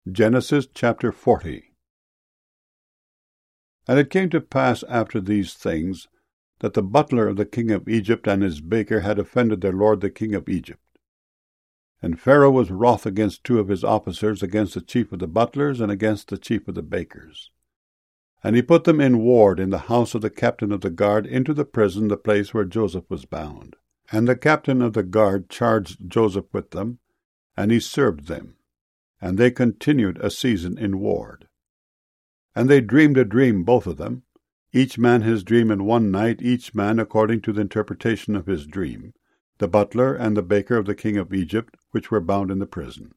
Genesis chapter 40. And it came to pass after these things, that the butler of the king of Egypt and his baker had offended their lord the king of Egypt. And Pharaoh was wroth against two of his officers, against the chief of the butlers, and against the chief of the bakers. And he put them in ward in the house of the captain of the guard, into the prison, the place where Joseph was bound. And the captain of the guard charged Joseph with them, and he served them. And they continued a season in ward. And they dreamed a dream, both of them, each man his dream in one night, each man according to the interpretation of his dream, the butler and the baker of the king of Egypt, which were bound in the prison.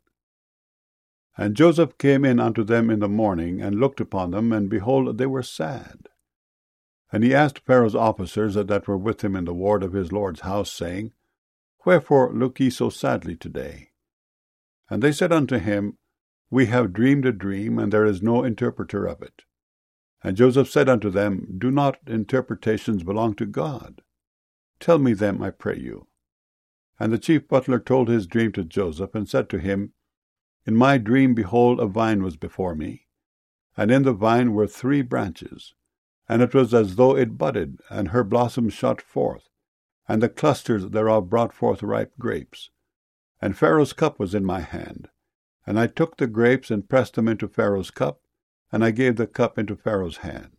And Joseph came in unto them in the morning, and looked upon them, and behold, they were sad. And he asked Pharaoh's officers that were with him in the ward of his lord's house, saying, Wherefore look ye so sadly today? And they said unto him, We have dreamed a dream, and there is no interpreter of it. And Joseph said unto them, Do not interpretations belong to God? Tell me them, I pray you. And the chief butler told his dream to Joseph, and said to him, In my dream, behold, a vine was before me, and in the vine were 3 branches, and it was as though it budded, and her blossoms shot forth, and the clusters thereof brought forth ripe grapes. And Pharaoh's cup was in my hand, and I took the grapes and pressed them into Pharaoh's cup, and I gave the cup into Pharaoh's hand.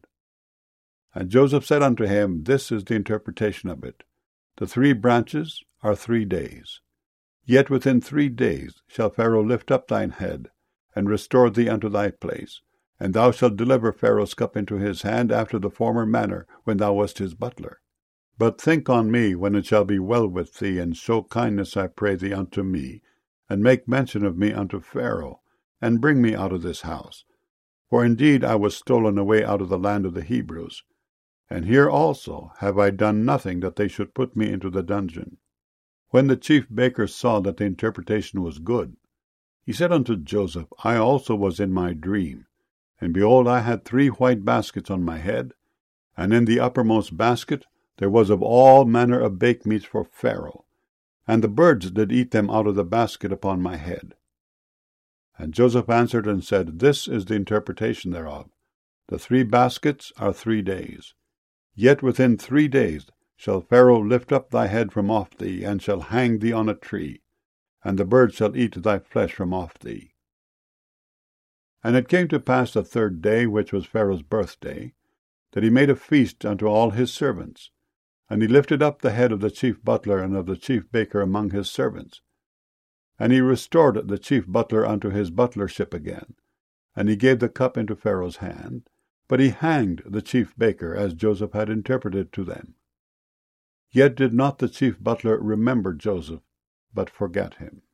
And Joseph said unto him, This is the interpretation of it. The 3 branches are 3 days. Yet within 3 days shall Pharaoh lift up thine head, and restore thee unto thy place, and thou shalt deliver Pharaoh's cup into his hand after the former manner, when thou wast his butler. But think on me when it shall be well with thee, and show kindness, I pray thee, unto me, and make mention of me unto Pharaoh, and bring me out of this house. For indeed I was stolen away out of the land of the Hebrews, and here also have I done nothing that they should put me into the dungeon. When the chief baker saw that the interpretation was good, he said unto Joseph, I also was in my dream, and behold, I had 3 white baskets on my head, and in the uppermost basket there was of all manner of baked meats for Pharaoh, and the birds did eat them out of the basket upon my head. And Joseph answered and said, This is the interpretation thereof. The 3 baskets are 3 days. Yet within 3 days shall Pharaoh lift up thy head from off thee, and shall hang thee on a tree, and the birds shall eat thy flesh from off thee. And it came to pass the 3rd day, which was Pharaoh's birthday, that he made a feast unto all his servants. And he lifted up the head of the chief butler and of the chief baker among his servants. And he restored the chief butler unto his butlership again. And he gave the cup into Pharaoh's hand, but he hanged the chief baker, as Joseph had interpreted to them. Yet did not the chief butler remember Joseph, but forgat him.